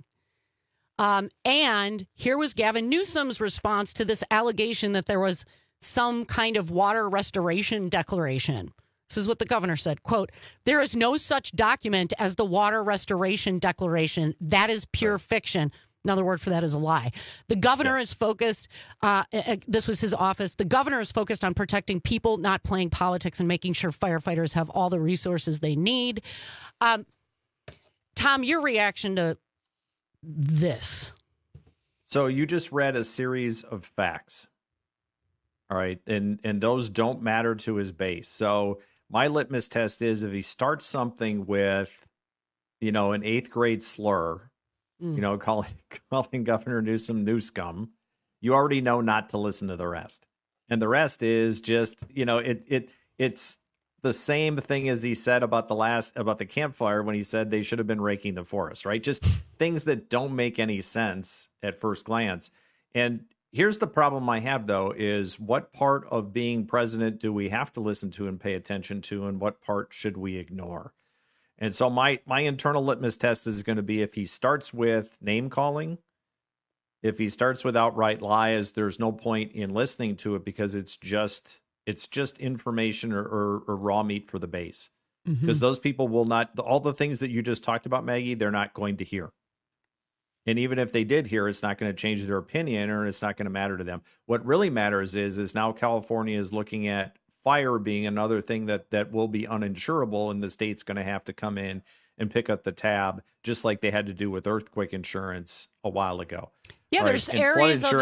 And here was Gavin Newsom's response to this allegation that there was some kind of water restoration declaration. This is what the governor said, quote, "There is no such document as the Water Restoration Declaration. That is pure fiction." Another word for that is a lie. The governor is focused, this was his office, the governor is focused on protecting people, not playing politics, and making sure firefighters have all the resources they need. Tom, your reaction to this? So you just read a series of facts. All right. And those don't matter to his base. So my litmus test is if he starts something with, an 8th grade slur, calling Governor Newsom Newscum, you already know not to listen to the rest. And the rest is just, it's the same thing as he said about the campfire when he said they should have been raking the forest, right? Just things that don't make any sense at first glance. And here's the problem I have, though, is what part of being president do we have to listen to and pay attention to, and what part should we ignore? And so my internal litmus test is going to be if he starts with name calling, if he starts with outright lies, there's no point in listening to it because it's just information or raw meat for the base. Because those people will not, all the things that you just talked about, Maggie, they're not going to hear. And even if they did hear, it's not going to change their opinion or it's not going to matter to them. What really matters is now California is looking at fire being another thing that will be uninsurable, and the state's going to have to come in and pick up the tab, just like they had to do with earthquake insurance a while ago. Yeah, right? There's areas of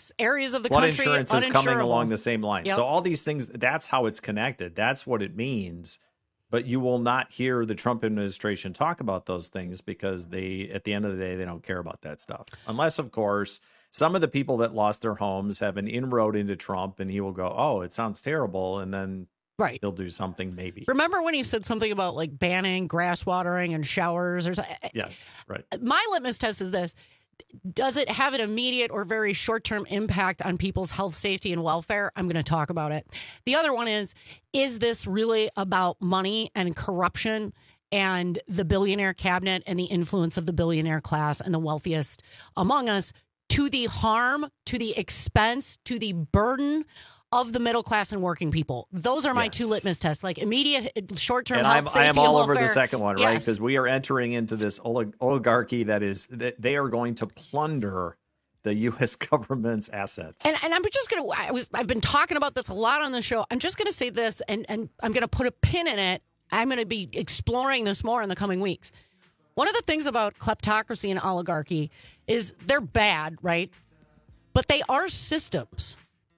the flood country insurance is coming along the same line. Yep. So all these things, that's how it's connected. That's what it means. But you will not hear the Trump administration talk about those things because they, at the end of the day, they don't care about that stuff. Unless, of course, some of the people that lost their homes have an inroad into Trump and he will go, oh, it sounds terrible. And then he'll do something maybe. Remember when he said something about like banning grass watering and showers or something? Yes, right. My litmus test is this. Does it have an immediate or very short-term impact on people's health, safety, and welfare? I'm going to talk about it. The other one is this really about money and corruption and the billionaire cabinet and the influence of the billionaire class and the wealthiest among us to the harm, to the expense, to the burden of the middle class and working people? Those are my two litmus tests, like immediate short-term health, safety, I am all and welfare. over the second one, right? Because we are entering into this oligarchy that they are going to plunder the U.S. government's assets. And I'm just going to, I've been talking about this a lot on the show. I'm just going to say this, and I'm going to put a pin in it. I'm going to be exploring this more in the coming weeks. One of the things about kleptocracy and oligarchy is they're bad, right? But they are systems.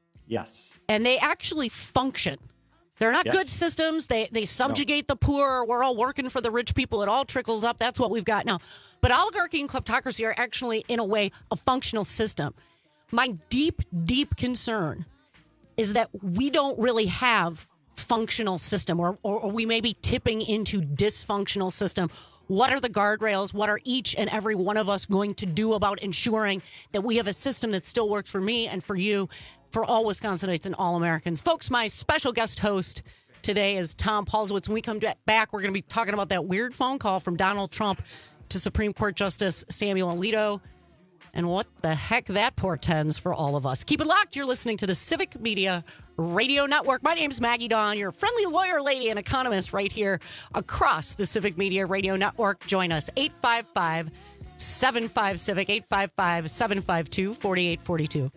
Yes. And they actually function. They're not good systems. They subjugate the poor. We're all working for the rich people. It all trickles up. That's what we've got now. But oligarchy and kleptocracy are actually, in a way, a functional system. My deep, deep concern is that we don't really have functional system, or we may be tipping into dysfunctional system. What are the guardrails? What are each and every one of us going to do about ensuring that we have a system that still works for me and for you, for all Wisconsinites and all Americans? Folks, my special guest host today is Tom Paulsowitz. When we come back, we're going to be talking about that weird phone call from Donald Trump to Supreme Court Justice Samuel Alito and what the heck that portends for all of us. Keep it locked. You're listening to the Civic Media Radio Network. My name's Maggie Dawn, your friendly lawyer lady and economist right here across the Civic Media Radio Network. Join us, 855-75-CIVIC, 855-752-4842.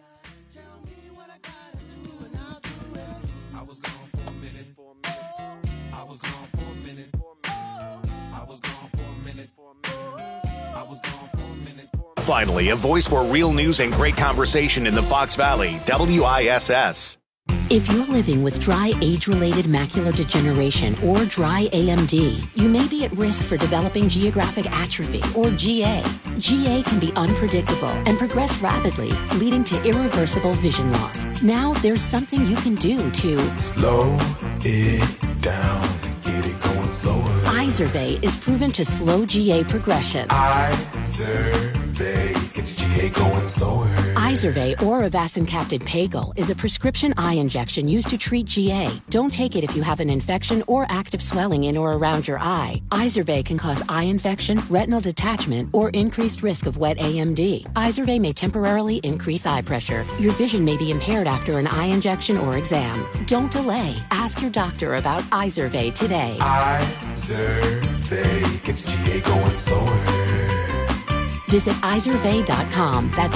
Finally, a voice for real news and great conversation in the Fox Valley, WISS. If you're living with dry age-related macular degeneration or dry AMD, you may be at risk for developing geographic atrophy or GA. GA can be unpredictable and progress rapidly, leading to irreversible vision loss. Now there's something you can do to slow it down, get it going slower. Izervay is proven to slow GA progression. Izervay gets GA going slower. Izervay or avacincaptad pagel is a prescription eye injection used to treat GA. Don't take it if you have an infection or active swelling in or around your eye. Izervay can cause eye infection, retinal detachment, or increased risk of wet AMD. Izervay may temporarily increase eye pressure. Your vision may be impaired after an eye injection or exam. Don't delay. Ask your doctor about Izervay today. Izervay gets GA going slower. Visit Izervay.com. That's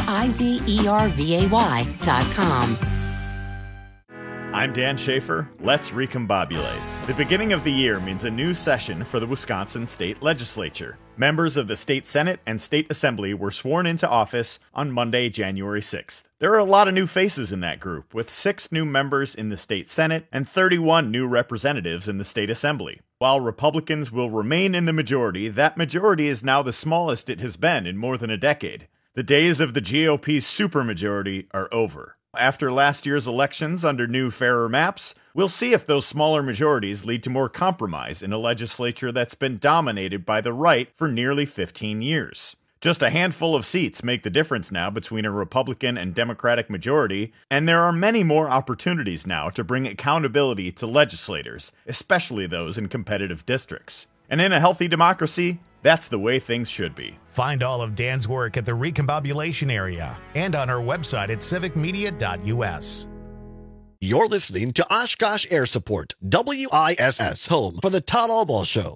IZERVAY.com. I'm Dan Schaefer. Let's recombobulate. The beginning of the year means a new session for the Wisconsin State Legislature. Members of the State Senate and State Assembly were sworn into office on Monday, January 6th. There are a lot of new faces in that group, with 6 new members in the State Senate and 31 new representatives in the State Assembly. While Republicans will remain in the majority, that majority is now the smallest it has been in more than a decade. The days of the GOP's supermajority are over. After last year's elections under new, fairer maps, we'll see if those smaller majorities lead to more compromise in a legislature that's been dominated by the right for nearly 15 years. Just a handful of seats make the difference now between a Republican and Democratic majority, and there are many more opportunities now to bring accountability to legislators, especially those in competitive districts. And in a healthy democracy, that's the way things should be. Find all of Dan's work at the Recombobulation Area and on our website at civicmedia.us. You're listening to Oshkosh Air Support, WISS, home for the Todd Albaugh Show.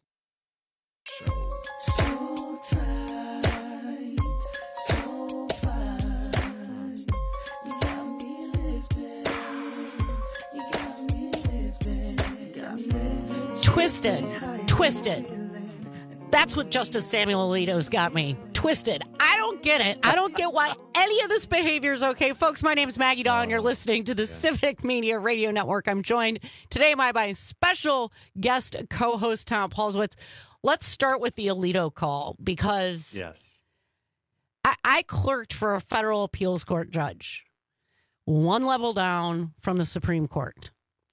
Twisted. That's what Justice Samuel Alito's got me. Twisted. I don't get it. I don't get why any of this behavior is okay. Folks, my name is Maggie Dawn. You're listening to the Civic Media Radio Network. I'm joined today by my special guest co-host, Tom Paulswitz. Let's start with the Alito call because yes, I clerked for a federal appeals court judge, one level down from the Supreme Court.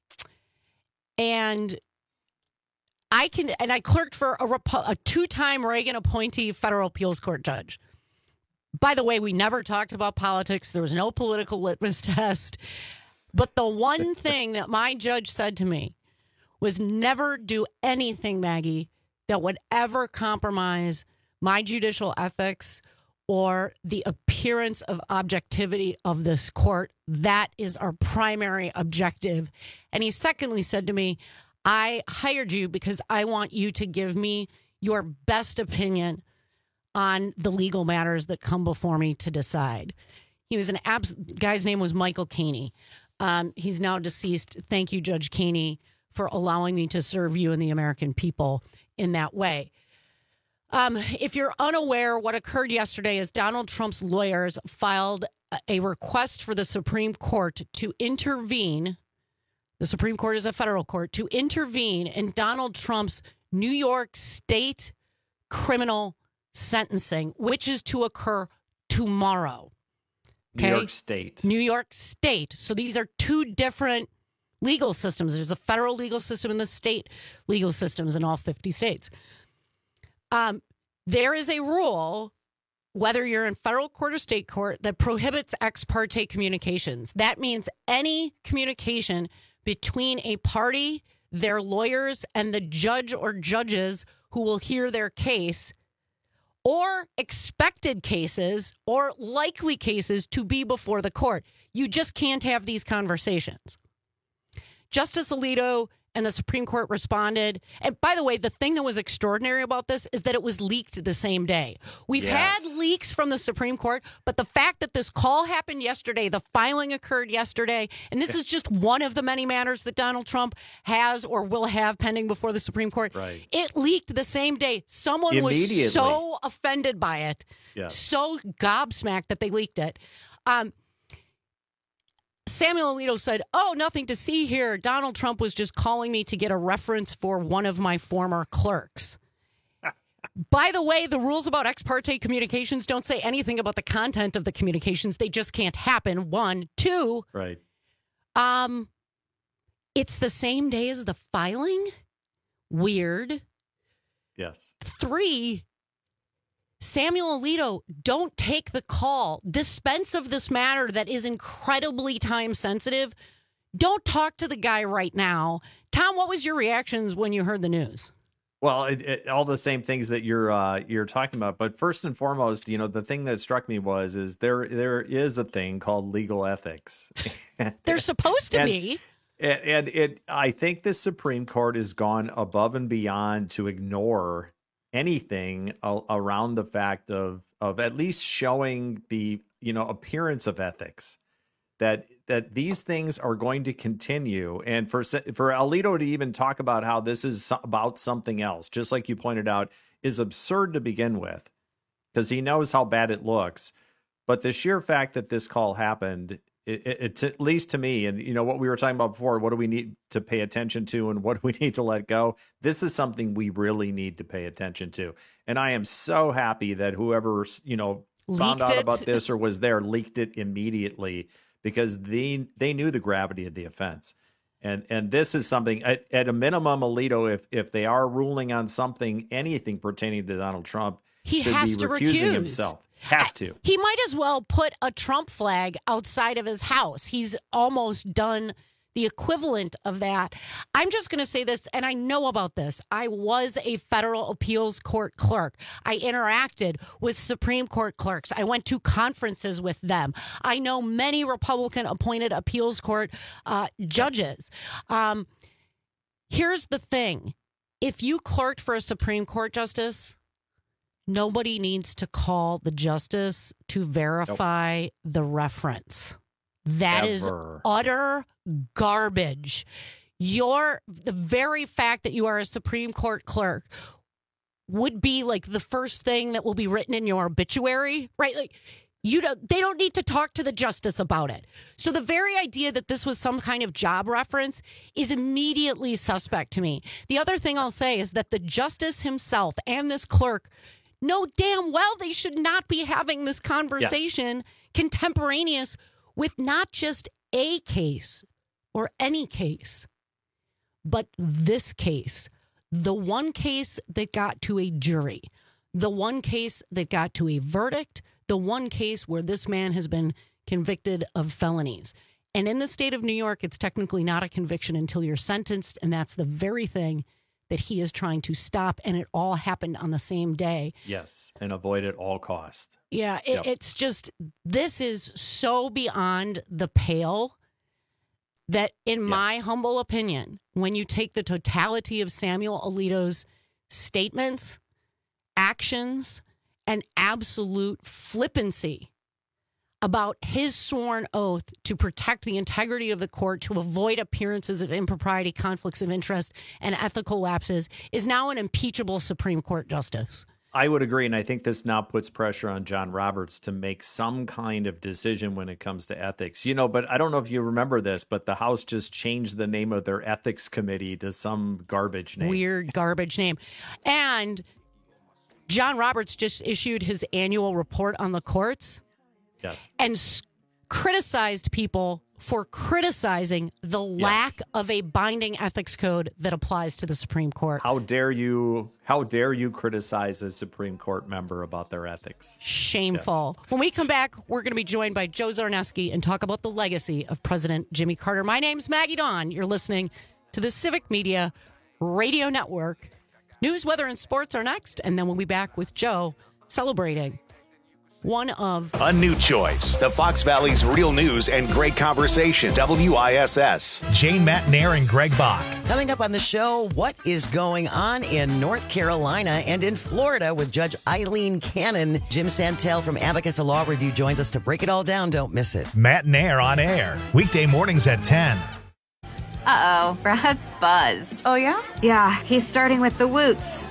And I clerked for a 2-time Reagan appointee federal appeals court judge. By the way, we never talked about politics. There was no political litmus test. But the one thing that my judge said to me was never do anything, Maggie, that would ever compromise my judicial ethics or the appearance of objectivity of this court. That is our primary objective. And he secondly said to me, I hired you because I want you to give me your best opinion on the legal matters that come before me to decide. He was guy's name was Michael Caney. He's now deceased. Thank you, Judge Caney, for allowing me to serve you and the American people in that way. If you're unaware, what occurred yesterday is Donald Trump's lawyers filed a request for the Supreme Court to intervene. The Supreme Court is a federal court to intervene in Donald Trump's New York State criminal sentencing, which is to occur tomorrow. Okay? New York State. New York State. So these are 2 different legal systems. There's a federal legal system and the state legal systems in all 50 states. There is a rule, whether you're in federal court or state court, that prohibits ex parte communications. That means any communication between a party, their lawyers, and the judge or judges who will hear their case, or expected cases or likely cases to be before the court. You just can't have these conversations. Justice Alito and the Supreme Court responded. And by the way, the thing that was extraordinary about this is that it was leaked the same day. We've had leaks from the Supreme Court, but the fact that this call happened yesterday, the filing occurred yesterday, and this is just one of the many matters that Donald Trump has or will have pending before the Supreme Court. Right. It leaked the same day. Someone was so offended by it, so gobsmacked that they leaked it. Samuel Alito said, "Oh, nothing to see here. Donald Trump was just calling me to get a reference for one of my former clerks." By the way, the rules about ex parte communications don't say anything about the content of the communications. They just can't happen. 1, 2. Right. It's the same day as the filing. Weird. Yes. 3, Samuel Alito, don't take the call. Dispense of this matter that is incredibly time sensitive. Don't talk to the guy right now. Tom, what was your reactions when you heard the news? Well, all the same things that you're talking about, but first and foremost, the thing that struck me is there is a thing called legal ethics. There's supposed to be. And I think the Supreme Court has gone above and beyond to ignore anything around the fact of at least showing the appearance of ethics. That these things are going to continue, and for Alito to even talk about how this is about something else, just like you pointed out, is absurd to begin with, because he knows how bad it looks. But the sheer fact that this call happened, it at least to me, and what we were talking about before, what do we need to pay attention to, and what do we need to let go? This is something we really need to pay attention to, and I am so happy that whoever found out about this or was there leaked it immediately, because they knew the gravity of the offense. And this is something, at a minimum, Alito, if they are ruling on anything pertaining to Donald Trump, he should has be to recusing recuse himself. Has to. He might as well put a Trump flag outside of his house. He's almost done the equivalent of that. I'm just going to say this, and I know about this. I was a federal appeals court clerk. I interacted with Supreme Court clerks. I went to conferences with them. I know many Republican-appointed appeals court judges. Here's the thing. If you clerked for a Supreme Court justice, nobody needs to call the justice to verify the reference. That is utter garbage. The very fact that you are a Supreme Court clerk would be like the first thing that will be written in your obituary, right? Like they don't need to talk to the justice about it. So the very idea that this was some kind of job reference is immediately suspect to me. The other thing I'll say is that the justice himself and this clerk know damn well they should not be having this conversation contemporaneous with not just a case or any case, but this case, the one case that got to a jury, the one case that got to a verdict, the one case where this man has been convicted of felonies. And in the state of New York, it's technically not a conviction until you're sentenced, and that's the very thing that he is trying to stop, and it all happened on the same day. Yes, and avoid at all costs. Yeah, it's just, this is so beyond the pale that, in my humble opinion, when you take the totality of Samuel Alito's statements, actions, and absolute flippancy about his sworn oath to protect the integrity of the court, to avoid appearances of impropriety, conflicts of interest, and ethical lapses, is now an impeachable Supreme Court justice. I would agree, and I think this now puts pressure on John Roberts to make some kind of decision when it comes to ethics. But I don't know if you remember this, but the House just changed the name of their ethics committee to some garbage name. Weird garbage name. And John Roberts just issued his annual report on the courts. Yes. And criticized people for criticizing the lack of a binding ethics code that applies to the Supreme Court. How dare you criticize a Supreme Court member about their ethics? Shameful. Yes. When we come back, we're going to be joined by Joe Zarneski and talk about the legacy of President Jimmy Carter. My name's Maggie Dawn. You're listening to the Civic Media Radio Network. News, weather, and sports are next, and then we'll be back with Joe celebrating one of a new choice. The Fox Valley's real news and great conversation. WISS. Jane Matt Nair and Greg Bach. Coming up on the show, what is going on in North Carolina and in Florida with Judge Eileen Cannon. Jim Santel from Abacus Law Review joins us to break it all down. Don't miss it. Matt Nair on air. Weekday mornings at 10. Uh-oh, Brad's buzzed. Oh, yeah? Yeah, he's starting with the woots.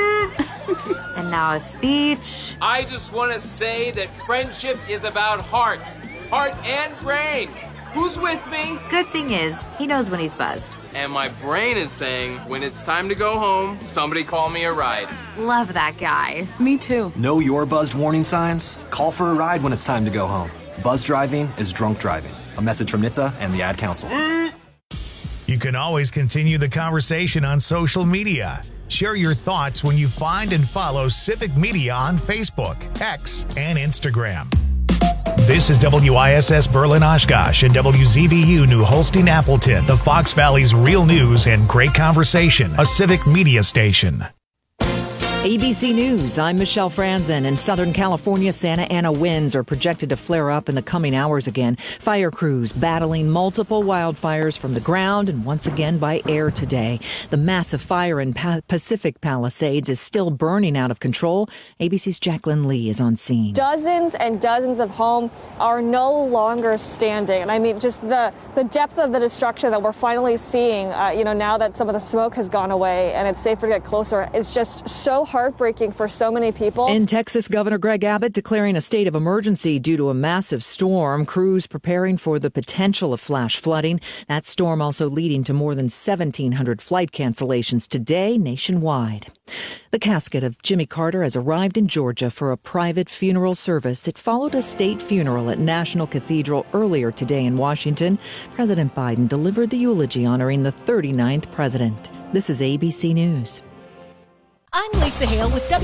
And now a speech. I just want to say that friendship is about heart and brain. Who's with me? Good thing is, he knows when he's buzzed. And my brain is saying, when it's time to go home, somebody call me a ride. Love that guy. Me too. Know your buzzed warning signs? Call for a ride when it's time to go home. Buzz driving is drunk driving. A message from NHTSA and the Ad Council. You can always continue the conversation on social media. Share your thoughts when you find and follow Civic Media on Facebook, X, and Instagram. This is WISS Berlin Oshkosh and WZBU New Holstein Appleton, the Fox Valley's real news and great conversation, a Civic Media station. ABC News, I'm Michelle Franzen. In Southern California, Santa Ana winds are projected to flare up in the coming hours again. Fire crews battling multiple wildfires from the ground and once again by air today. The massive fire in Pacific Palisades is still burning out of control. ABC's Jacqueline Lee is on scene. Dozens and dozens of homes are no longer standing. And I mean, just the depth of the destruction that we're finally seeing, now that some of the smoke has gone away and it's safer to get closer, is just so heartbreaking for so many people. In Texas, Governor Greg Abbott declaring a state of emergency due to a massive storm. Crews preparing for the potential of flash flooding. That storm also leading to more than 1,700 flight cancellations today nationwide. The casket of Jimmy Carter has arrived in Georgia for a private funeral service. It followed a state funeral at National Cathedral earlier today in Washington. President Biden delivered the eulogy honoring the 39th president. This is ABC News. I'm Lisa Hale with